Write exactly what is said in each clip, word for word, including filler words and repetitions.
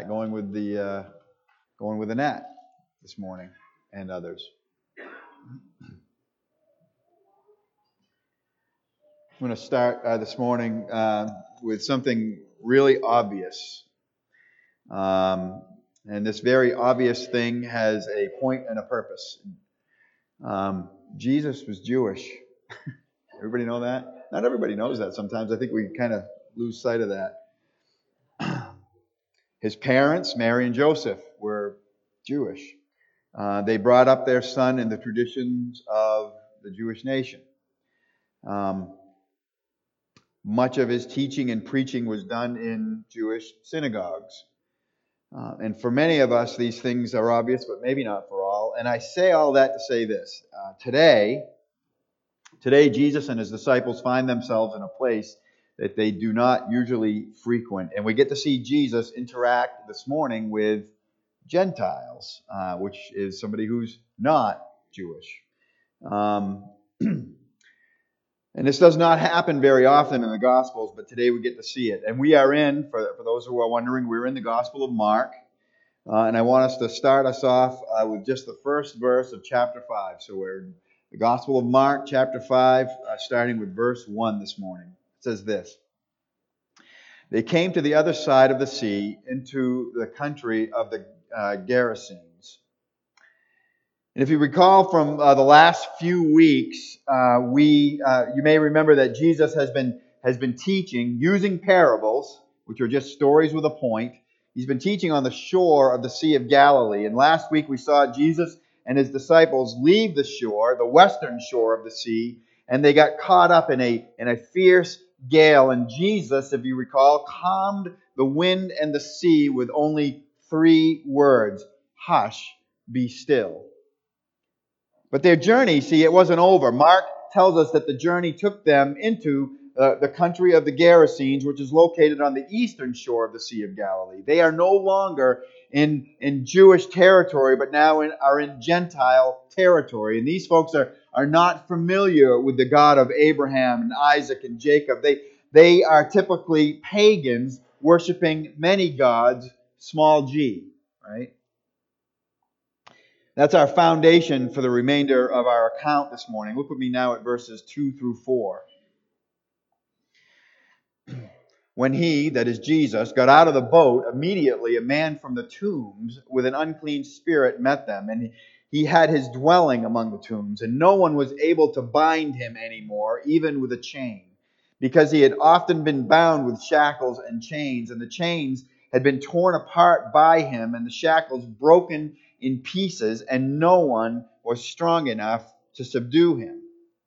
Matt going with the uh, going with Annette this morning and others. I'm going to start uh, this morning uh, with something really obvious. Um, and this very obvious thing has a point and a purpose. Um, Jesus was Jewish. Everybody know that? Not everybody knows that sometimes. I think we kind of lose sight of that. His parents, Mary and Joseph, were Jewish. Uh, they brought up their son in the traditions of the Jewish nation. Um, much of his teaching and preaching was done in Jewish synagogues. Uh, and for many of us, these things are obvious, but maybe not for all. And I say all that to say this. Uh, today, today, Jesus and his disciples find themselves in a place that they do not usually frequent. And we get to see Jesus interact this morning with Gentiles, uh, which is somebody who's not Jewish. Um, and this does not happen very often in the Gospels, but today we get to see it. And we are in, for, for those who are wondering, we're in the Gospel of Mark. Uh, and I want us to start us off uh, with just the first verse of chapter five. So we're in the Gospel of Mark, chapter five, uh, starting with verse one this morning. It says this: They came to the other side of the sea, into the country of the uh, Gerasenes. And if you recall from uh, the last few weeks, uh, we uh, you may remember that Jesus has been has been teaching using parables, which are just stories with a point. He's been teaching on the shore of the Sea of Galilee. And last week we saw Jesus and his disciples leave the shore, the western shore of the sea, and they got caught up in a in a fierce gale. And Jesus, if you recall, calmed the wind and the sea with only three words: hush, be still. But their journey, see, it wasn't over. Mark tells us that the journey took them into uh, the country of the Gerasenes, which is located on the eastern shore of the Sea of Galilee. They are no longer in, in Jewish territory, but now in, are in Gentile territory. And these folks are, are not familiar with the God of Abraham and Isaac and Jacob. They, they are typically pagans worshiping many gods, small g, right? That's our foundation for the remainder of our account this morning. Look with me now at verses two through four. When he, that is Jesus, got out of the boat, immediately a man from the tombs with an unclean spirit met them, and he had his dwelling among the tombs, and no one was able to bind him anymore, even with a chain, because he had often been bound with shackles and chains, and the chains had been torn apart by him, and the shackles broken in pieces, and no one was strong enough to subdue him.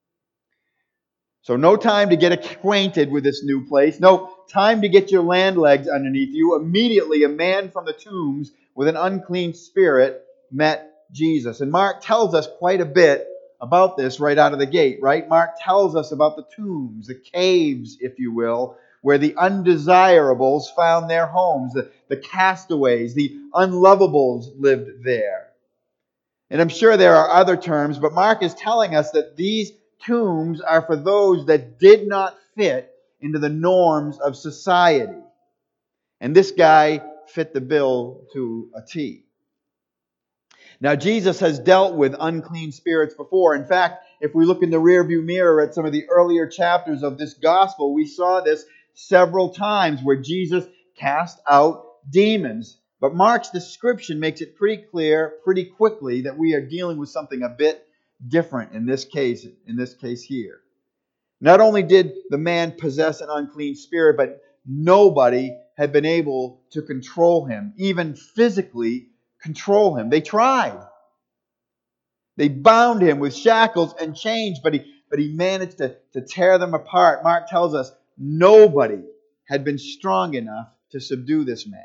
So no time to get acquainted with this new place. No time to get your land legs underneath you. Immediately a man from the tombs with an unclean spirit met Jesus. And Mark tells us quite a bit about this right out of the gate, right? Mark tells us about the tombs, the caves, if you will, where the undesirables found their homes. The, the castaways, the unlovables lived there. And I'm sure there are other terms, but Mark is telling us that these tombs are for those that did not fit into the norms of society. And this guy fit the bill to a T. Now, Jesus has dealt with unclean spirits before. In fact, if we look in the rearview mirror at some of the earlier chapters of this gospel, we saw this several times where Jesus cast out demons. But Mark's description makes it pretty clear pretty quickly that we are dealing with something a bit different in this case, in this case here. Not only did the man possess an unclean spirit, but nobody had been able to control him, even physically control him. They tried. They bound him with shackles and chains, but he, but he managed to, to tear them apart. Mark tells us nobody had been strong enough to subdue this man.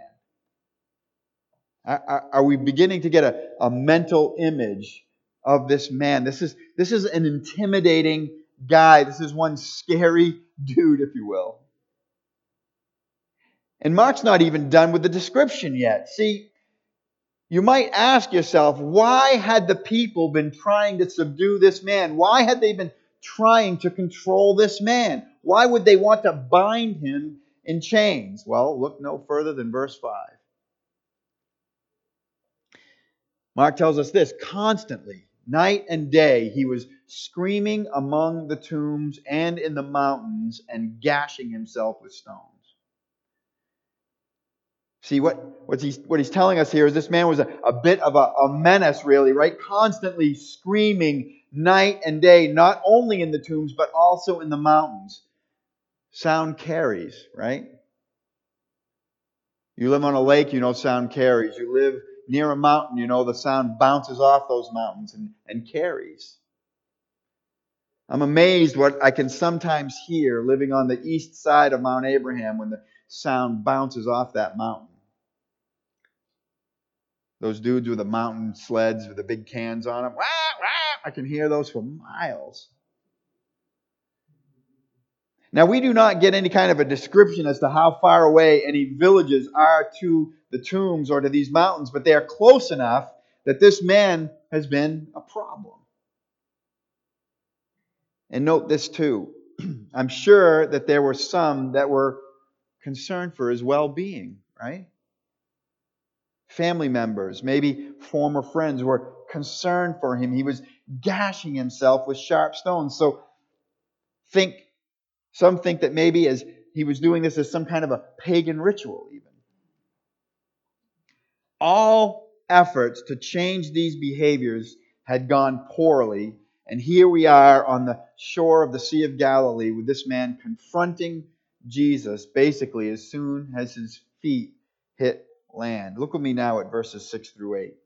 Are, are we beginning to get a, a mental image of this man? This is, this is an intimidating guy. This is one scary dude, if you will. And Mark's not even done with the description yet. See, you might ask yourself, why had the people been trying to subdue this man? Why had they been trying to control this man? Why would they want to bind him in chains? Well, look no further than verse five. Mark tells us this: constantly, night and day, he was screaming among the tombs and in the mountains and gashing himself with stones. See, what, what's he, what he's telling us here is this man was a, a bit of a, a menace, really, right? Constantly screaming night and day, not only in the tombs, but also in the mountains. Sound carries, right? You live on a lake, you know sound carries. You live near a mountain, you know the sound bounces off those mountains and, and carries. I'm amazed what I can sometimes hear living on the east side of Mount Abraham when the sound bounces off that mountain. Those dudes with the mountain sleds with the big cans on them, wah, wah, I can hear those for miles. Now, we do not get any kind of a description as to how far away any villages are to the tombs or to these mountains, but they are close enough that this man has been a problem. And note this too. I'm sure that there were some that were concerned for his well-being, right? Family members, maybe former friends were concerned for him. He was gashing himself with sharp stones. So think Some think that maybe as he was doing this as some kind of a pagan ritual even. All efforts to change these behaviors had gone poorly, and here we are on the shore of the Sea of Galilee with this man confronting Jesus basically as soon as his feet hit land. Look with me now at verses six through eight.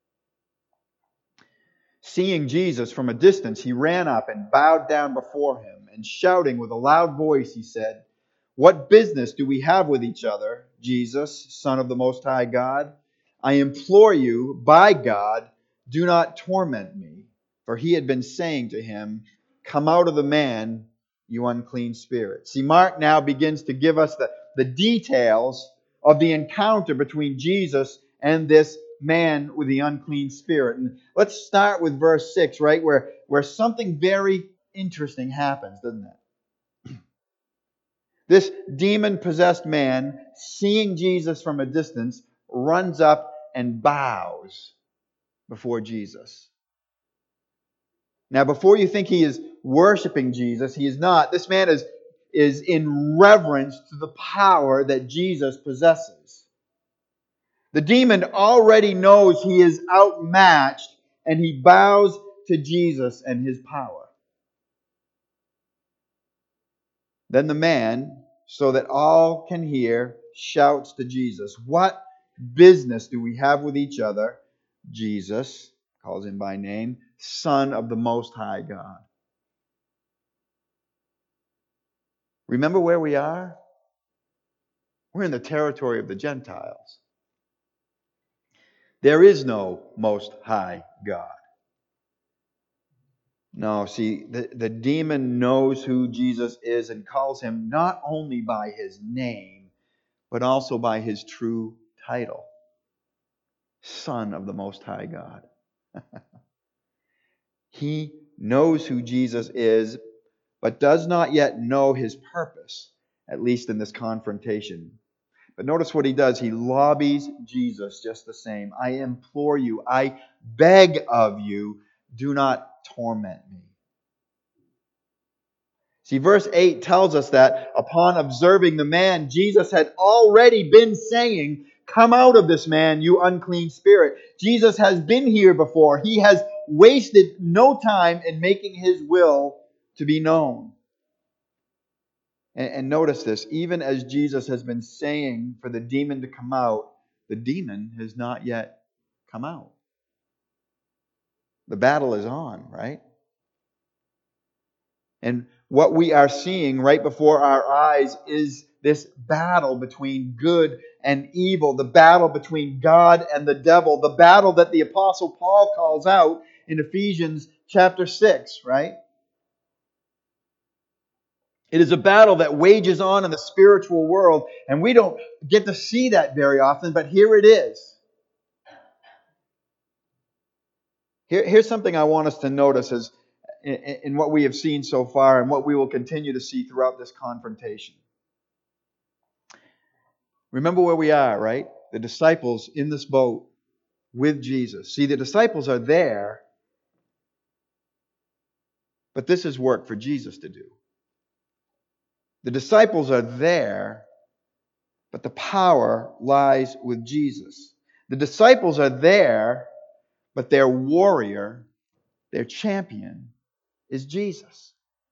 Seeing Jesus from a distance, he ran up and bowed down before him, and shouting with a loud voice, he said, "What business do we have with each other, Jesus, Son of the Most High God? I implore you, by God, do not torment me." For he had been saying to him, "Come out of the man, you unclean spirit." See, Mark now begins to give us the, the details of the encounter between Jesus and this man with the unclean spirit. And let's start with verse six, right, where, where something very interesting happens, doesn't it? This demon-possessed man, seeing Jesus from a distance, runs up and bows before Jesus. Now, before you think he is worshiping Jesus, he is not. This man is, is in reverence to the power that Jesus possesses. The demon already knows he is outmatched, and he bows to Jesus and his power. Then the man, so that all can hear, shouts to Jesus, "What business do we have with each other, Jesus," calls him by name, "Son of the Most High God"? Remember where we are? We're in the territory of the Gentiles. There is no Most High God. No, see, the, the demon knows who Jesus is and calls him not only by his name, but also by his true title, Son of the Most High God. He knows who Jesus is, but does not yet know his purpose, at least in this confrontation. But notice what he does. He lobbies Jesus just the same. "I implore you, I beg of you, do not torment me." See, verse eight tells us that upon observing the man, Jesus had already been saying, "Come out of this man, you unclean spirit." Jesus has been here before. He has wasted no time in making his will to be known. And, and notice this, even as Jesus has been saying for the demon to come out, the demon has not yet come out. The battle is on, right? And what we are seeing right before our eyes is this battle between good and evil, the battle between God and the devil, the battle that the Apostle Paul calls out in Ephesians chapter six, right? It is a battle that wages on in the spiritual world, and we don't get to see that very often, but here it is. Here, here's something I want us to notice as in, in what we have seen so far and what we will continue to see throughout this confrontation. Remember where we are, right? The disciples in this boat. with Jesus. See, the disciples are there, but this is work for Jesus to do. The disciples are there, but the power lies with Jesus. The disciples are there, but their warrior, their champion, is Jesus.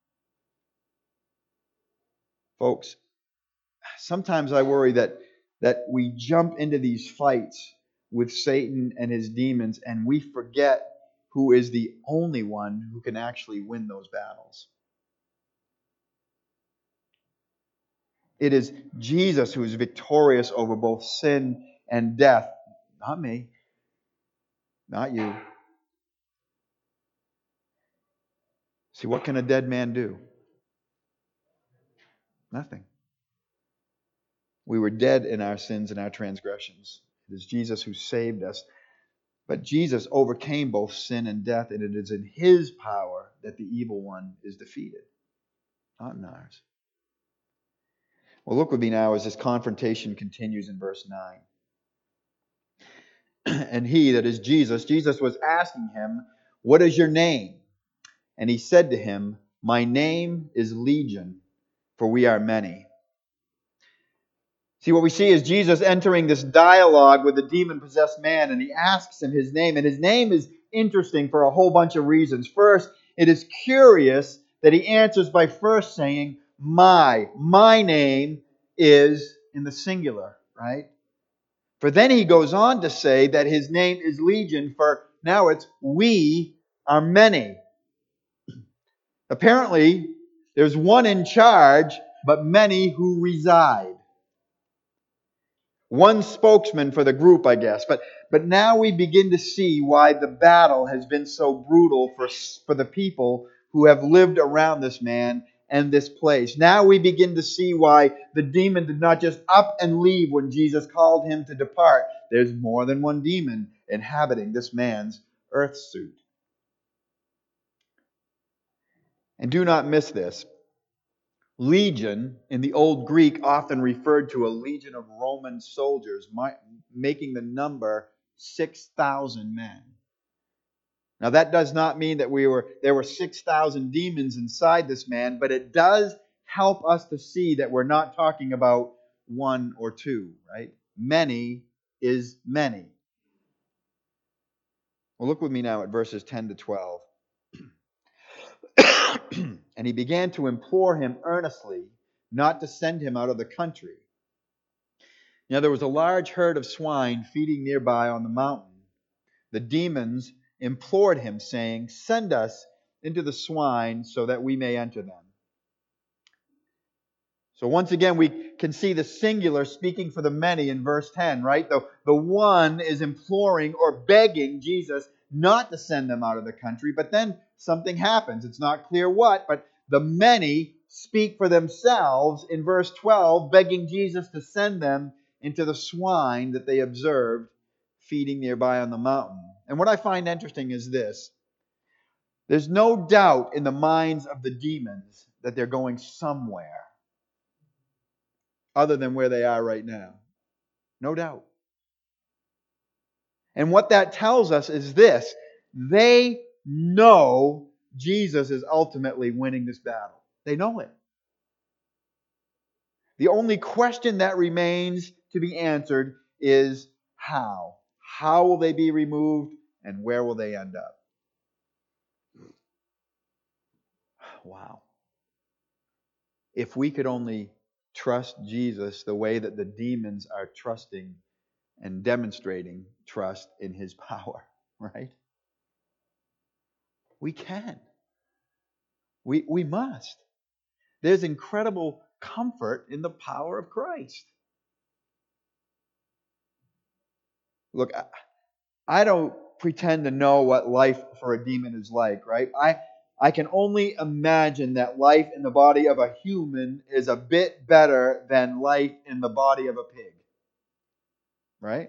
Folks, sometimes I worry that, that we jump into these fights with Satan and his demons and we forget who is the only one who can actually win those battles. It is Jesus who is victorious over both sin and death. Not me. Not you. See, what can a dead man do? Nothing. We were dead in our sins and our transgressions. It is Jesus who saved us. But Jesus overcame both sin and death, and it is in His power that the evil one is defeated, not in ours. Well, look with me now as this confrontation continues in verse nine. And he, that is Jesus, Jesus was asking him, "What is your name?" And he said to him, "My name is Legion, for we are many." See, what we see is Jesus entering this dialogue with the demon-possessed man, and he asks him his name. And his name is interesting for a whole bunch of reasons. First, it is curious that he answers by first saying, my. My name is in the singular, right? For then he goes on to say that his name is Legion, for now it's we are many. Apparently, there's one in charge, but many who reside. One spokesman for the group, I guess. But but now we begin to see why the battle has been so brutal for, for the people who have lived around this man and this place. Now we begin to see why the demon did not just up and leave when Jesus called him to depart. There's more than one demon inhabiting this man's earth suit. And do not miss this. Legion, in the Old Greek, often referred to a legion of Roman soldiers, making the number six thousand men. Now, that does not mean that we were there were six thousand demons inside this man, but it does help us to see that we're not talking about one or two, right? Many is many. Well, look with me now at verses ten to twelve. And he began to implore him earnestly not to send him out of the country. Now there was a large herd of swine feeding nearby on the mountain. The demons implored him, saying, "Send us into the swine so that we may enter them." So once again, we can see the singular speaking for the many in verse ten, right? The, the one is imploring or begging Jesus not to send them out of the country, but then something happens. It's not clear what, but the many speak for themselves in verse twelve, begging Jesus to send them into the swine that they observed feeding nearby on the mountain. And what I find interesting is this. There's no doubt in the minds of the demons that they're going somewhere other than where they are right now. No doubt. And what that tells us is this. They know Jesus is ultimately winning this battle. They know it. The only question that remains to be answered is how. How will they be removed and where will they end up? Wow. If we could only trust Jesus the way that the demons are trusting and demonstrating trust in His power, right? We can. We, we must. There's incredible comfort in the power of Christ. Look, I, I don't pretend to know what life for a demon is like, right? I, I can only imagine that life in the body of a human is a bit better than life in the body of a pig. Right?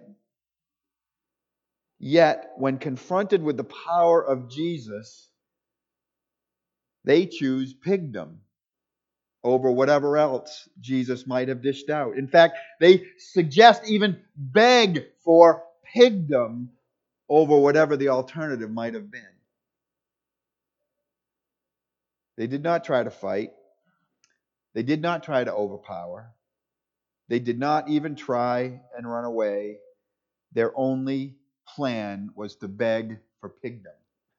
Yet, when confronted with the power of Jesus, they choose pigdom over whatever else Jesus might have dished out. In fact, they suggest, even beg for pigdom over whatever the alternative might have been. They did not try to fight. They did not try to overpower. They did not even try and run away. Their only plan was to beg for pigdom.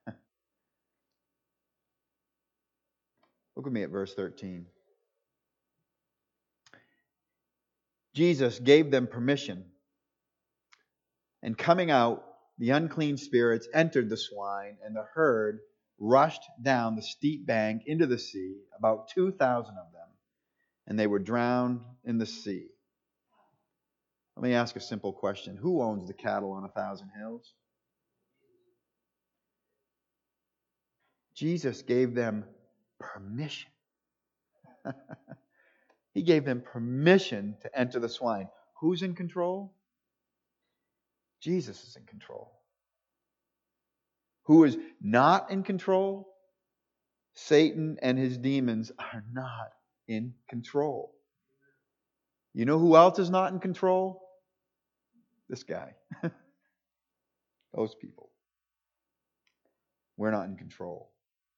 Look at me at verse thirteen. Jesus gave them permission, and coming out, the unclean spirits entered the swine, and the herd rushed down the steep bank into the sea, about two thousand of them, and they were drowned in the sea. Let me ask a simple question. Who owns the cattle on a thousand hills? Jesus gave them permission. He gave them permission to enter the swine. Who's in control? Jesus is in control. Who is not in control? Satan and his demons are not in control. You know who else is not in control? This guy. Those people. We're not in control.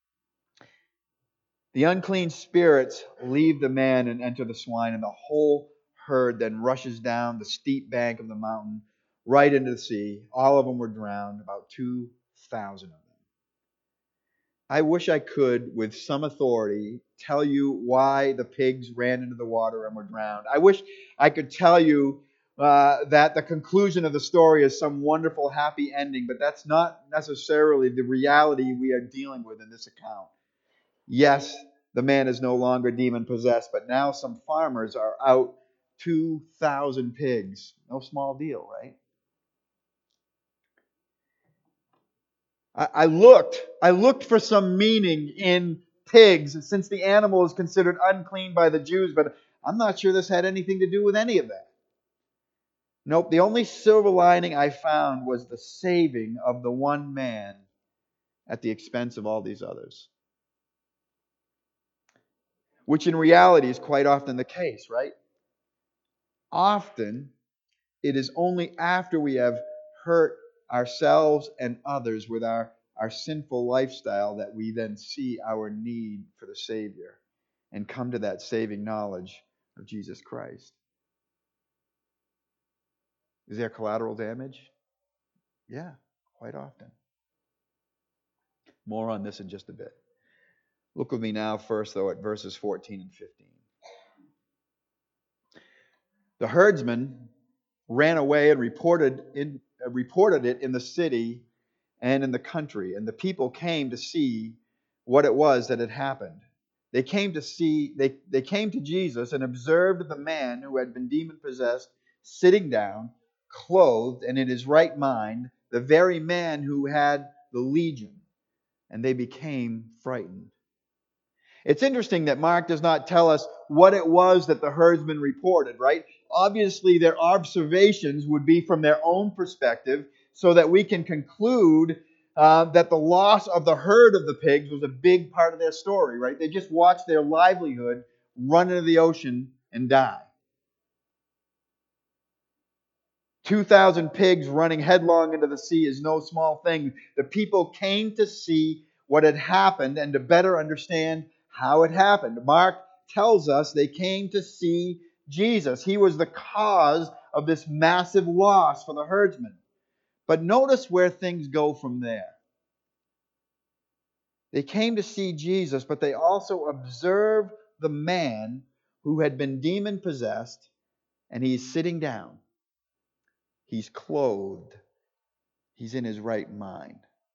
The unclean spirits leave the man and enter the swine, and the whole herd then rushes down the steep bank of the mountain right into the sea. All of them were drowned, about two thousand of them. I wish I could, with some authority, tell you why the pigs ran into the water and were drowned. I wish I could tell you uh, that the conclusion of the story is some wonderful, happy ending, but that's not necessarily the reality we are dealing with in this account. Yes, the man is no longer demon-possessed, but now some farmers are out two thousand pigs. No small deal, right? I, I looked. I looked for some meaning in pigs, since the animal is considered unclean by the Jews, but I'm not sure this had anything to do with any of that. Nope, the only silver lining I found was the saving of the one man at the expense of all these others. Which in reality is quite often the case, right? Often, it is only after we have hurt ourselves and others with our, our sinful lifestyle that we then see our need for the Savior and come to that saving knowledge of Jesus Christ. Is there collateral damage? Yeah, quite often. More on this in just a bit. Look with me now first, though, at verses fourteen and fifteen. The herdsman ran away and reported in, uh, reported it in the city and in the country, and the people came to see what it was that had happened. They came to see, they, they came to Jesus and observed the man who had been demon-possessed sitting down, clothed and in his right mind, the very man who had the legion, and they became frightened. It's interesting that Mark does not tell us what it was that the herdsman reported, right? Obviously, their observations would be from their own perspective, so that we can conclude uh, that the loss of the herd of the pigs was a big part of their story, right? They just watched their livelihood run into the ocean and die. two thousand pigs running headlong into the sea is no small thing. The people came to see what had happened and to better understand how it happened. Mark tells us they came to see Jesus. He was the cause of this massive loss for the herdsmen. But notice where things go from there. They came to see Jesus, but they also observed the man who had been demon-possessed, and he's sitting down. He's clothed. He's in his right mind.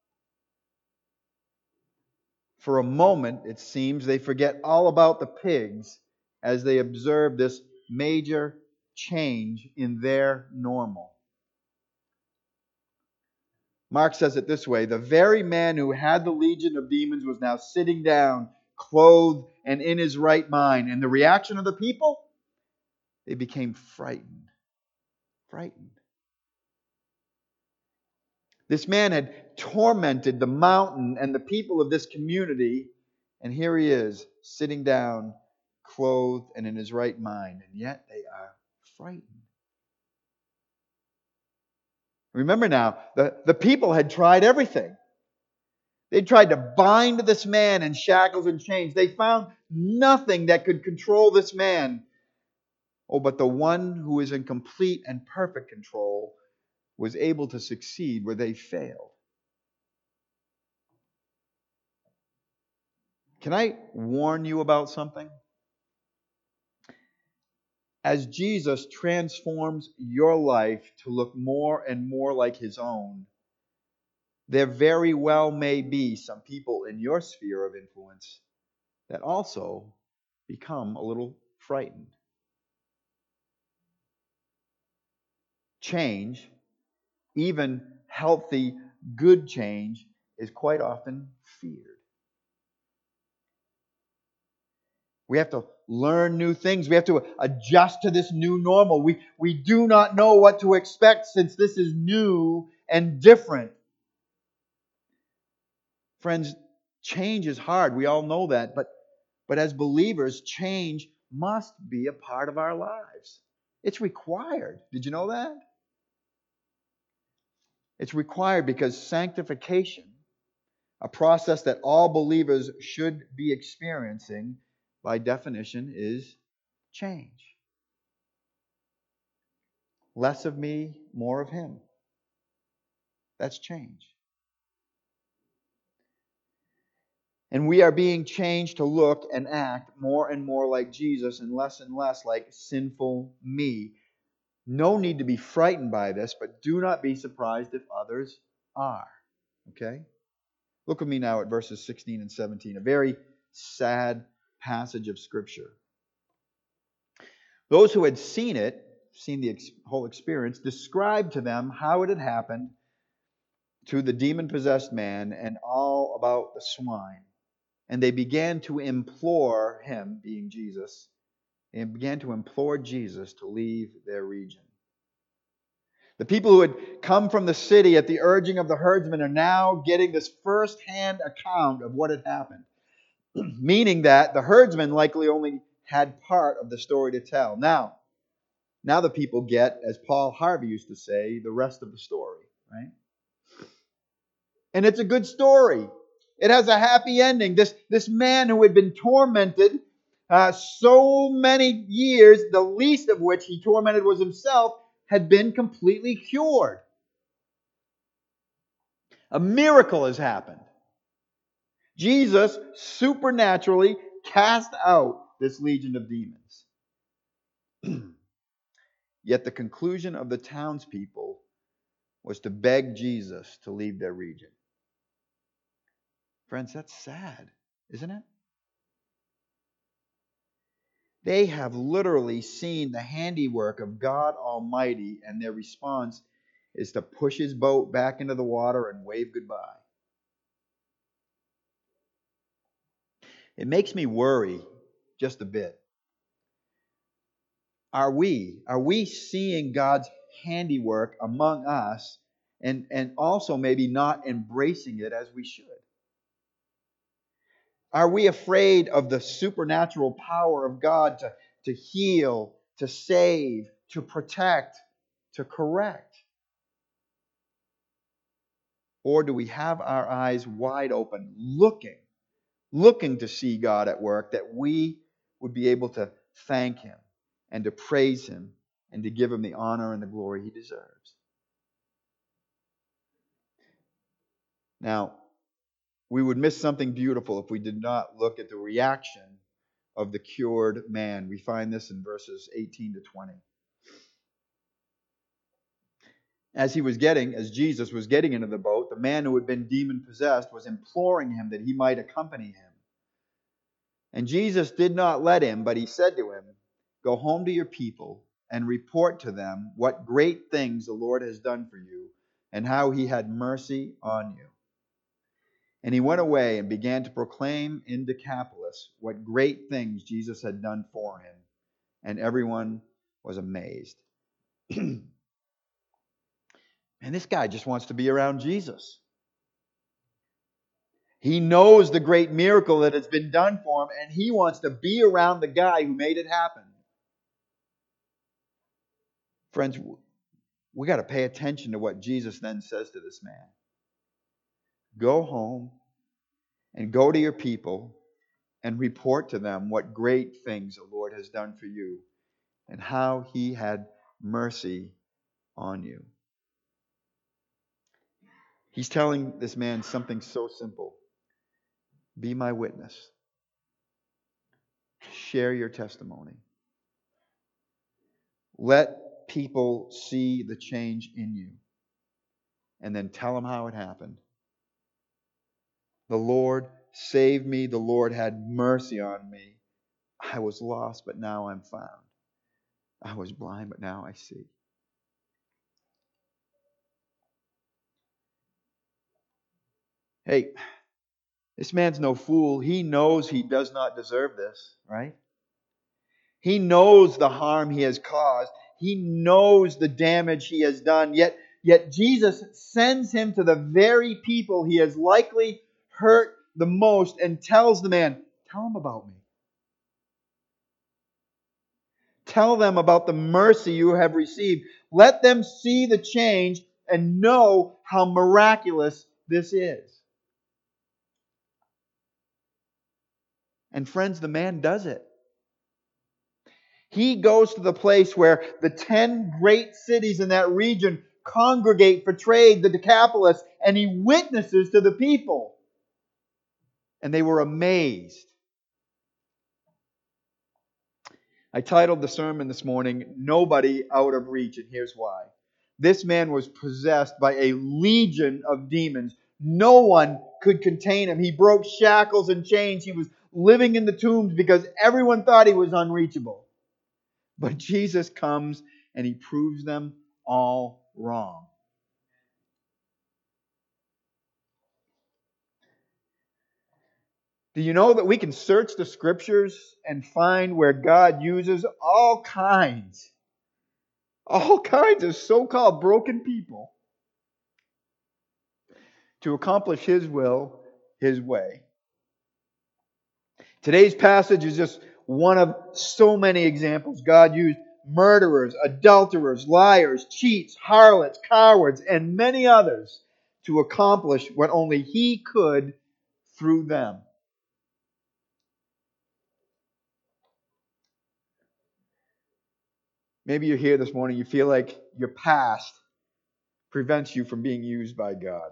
For a moment, it seems, they forget all about the pigs as they observe this major change in their normal. Mark says it this way: the very man who had the legion of demons was now sitting down, clothed and in his right mind. And the reaction of the people? They became frightened. Frightened. This man had tormented the mountain and the people of this community, and here he is, sitting down, clothed and in his right mind, and yet they are frightened. Remember now, the, the people had tried everything. They tried to bind this man in shackles and chains. They found nothing that could control this man. Oh, but the one who is in complete and perfect control was able to succeed where they failed. Can I warn you about something? As Jesus transforms your life to look more and more like His own, there very well may be some people in your sphere of influence that also become a little frightened. Change, even healthy, good change, is quite often feared. We have to learn new things. We have to adjust to this new normal. We, we do not know what to expect since this is new and different. Friends, change is hard. We all know that. But, but as believers, change must be a part of our lives. It's required. Did you know that? It's required because sanctification, a process that all believers should be experiencing, by definition, is change. Less of me, more of Him. That's change. And we are being changed to look and act more and more like Jesus and less and less like sinful me. No need to be frightened by this, but do not be surprised if others are. Okay? Look with me now at verses sixteen and seventeen, a very sad passage of Scripture. Those who had seen it, seen the whole experience, described to them how it had happened to the demon-possessed man and all about the swine. And they began to implore him, being Jesus, and began to implore Jesus to leave their region. The people who had come from the city at the urging of the herdsmen are now getting this first-hand account of what had happened, meaning that the herdsmen likely only had part of the story to tell. Now, now the people get, as Paul Harvey used to say, the rest of the story, right? And it's a good story. It has a happy ending. This, this man who had been tormented uh, so many years, the least of which he tormented was himself, had been completely cured. A miracle has happened. Jesus supernaturally cast out this legion of demons. Yet the conclusion of the townspeople was to beg Jesus to leave their region. Friends, that's sad, isn't it? They have literally seen the handiwork of God Almighty, and their response is to push His boat back into the water and wave goodbye. It makes me worry just a bit. Are we, are we seeing God's handiwork among us and, and also maybe not embracing it as we should? Are we afraid of the supernatural power of God to, to heal, to save, to protect, to correct? Or do we have our eyes wide open, looking, looking to see God at work, that we would be able to thank Him and to praise Him and to give Him the honor and the glory He deserves? Now, we would miss something beautiful if we did not look at the reaction of the cured man. We find this in verses eighteen to twenty. As he was getting, as Jesus was getting into the boat, the man who had been demon-possessed was imploring him that he might accompany him. And Jesus did not let him, but He said to him, "Go home to your people and report to them what great things the Lord has done for you and how He had mercy on you." And he went away and began to proclaim in Decapolis what great things Jesus had done for him. And everyone was amazed. And this guy just wants to be around Jesus. He knows the great miracle that has been done for him, and he wants to be around the guy who made it happen. Friends, we got to pay attention to what Jesus then says to this man. Go home and go to your people and report to them what great things the Lord has done for you and how he had mercy on you. He's telling this man something so simple. Be my witness. Share your testimony. Let people see the change in you. And then tell them how it happened. The Lord saved me. The Lord had mercy on me. I was lost, but now I'm found. I was blind, but now I see. Hey, this man's no fool. He knows he does not deserve this, right? He knows the harm he has caused. He knows the damage he has done. Yet, yet Jesus sends him to the very people he has likely hurt the most and tells the man, tell him about me. Tell them about the mercy you have received. Let them see the change and know how miraculous this is. And friends, the man does it. He goes to the place where the ten great cities in that region congregate for trade, the Decapolis, and he witnesses to the people. And they were amazed. I titled the sermon this morning, Nobody Out of Reach, and here's why. This man was possessed by a legion of demons. No one could contain him. He broke shackles and chains. He was living in the tombs because everyone thought he was unreachable. But Jesus comes and he proves them all wrong. Do you know that we can search the Scriptures and find where God uses all kinds, all kinds of so-called broken people to accomplish His will, His way? Today's passage is just one of so many examples. God used murderers, adulterers, liars, cheats, harlots, cowards, and many others to accomplish what only He could through them. Maybe you're here this morning, you feel like your past prevents you from being used by God.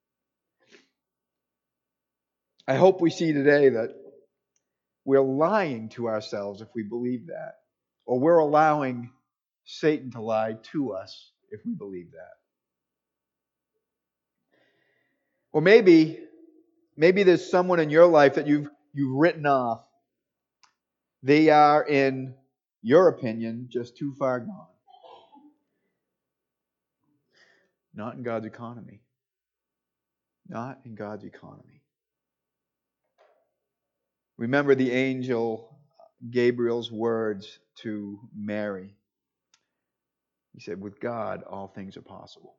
I hope we see today that we're lying to ourselves if we believe that. Or we're allowing Satan to lie to us if we believe that. Or maybe, maybe there's someone in your life that you've you've written off. They are, in your opinion, just too far gone. Not in God's economy. Not in God's economy. Remember the angel Gabriel's words to Mary. He said, with God, all things are possible.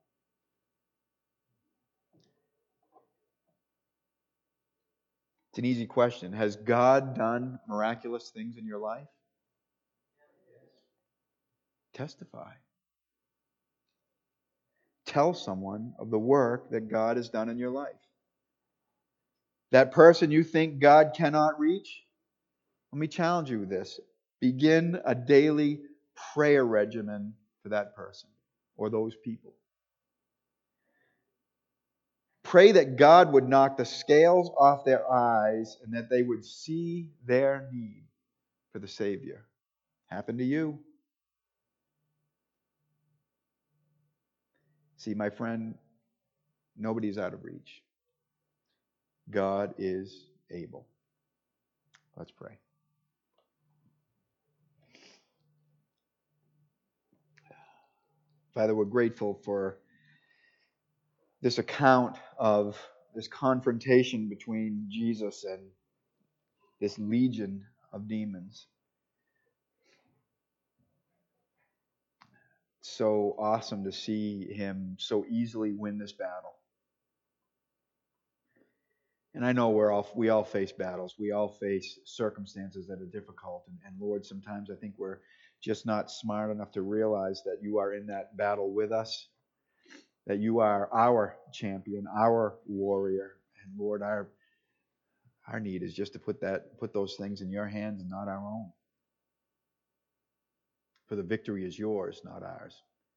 It's an easy question. Has God done miraculous things in your life? Testify. Tell someone of the work that God has done in your life. That person you think God cannot reach? Let me challenge you with this. Begin a daily prayer regimen for that person or those people. Pray that God would knock the scales off their eyes and that they would see their need for the Savior. Happen to you. See, my friend, nobody's out of reach. God is able. Let's pray. Father, we're grateful for this account of this confrontation between Jesus and this legion of demons. It's so awesome to see him so easily win this battle. And I know we're all, we all face battles. We all face circumstances that are difficult. And, and Lord, sometimes I think we're just not smart enough to realize that you are in that battle with us, that you are our champion, our warrior. And Lord, our our need is just to put that put those things in your hands and not our own. For the victory is yours, not ours.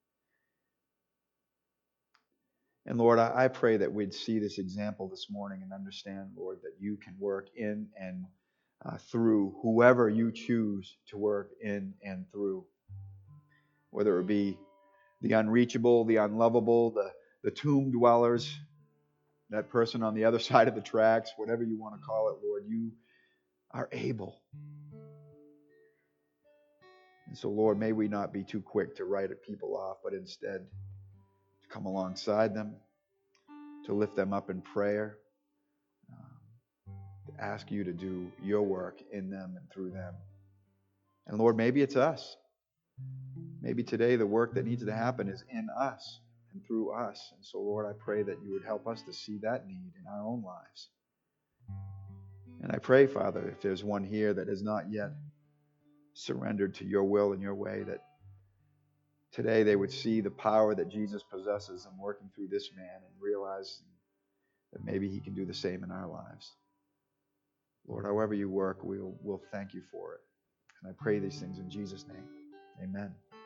And Lord, I, I pray that we'd see this example this morning and understand, Lord, that you can work in and uh, through whoever you choose to work in and through. Whether it be the unreachable, the unlovable, the, the tomb dwellers, that person on the other side of the tracks, whatever you want to call it, Lord, you are able. And so, Lord, may we not be too quick to write people off, but instead to come alongside them, to lift them up in prayer, um, to ask you to do your work in them and through them. And Lord, maybe it's us. Maybe today the work that needs to happen is in us and through us. And so, Lord, I pray that you would help us to see that need in our own lives. And I pray, Father, if there's one here that has not yet surrendered to your will and your way, that today they would see the power that Jesus possesses in working through this man and realize that maybe he can do the same in our lives. Lord, however you work, we'll, we'll thank you for it. And I pray these things in Jesus' name. Amen.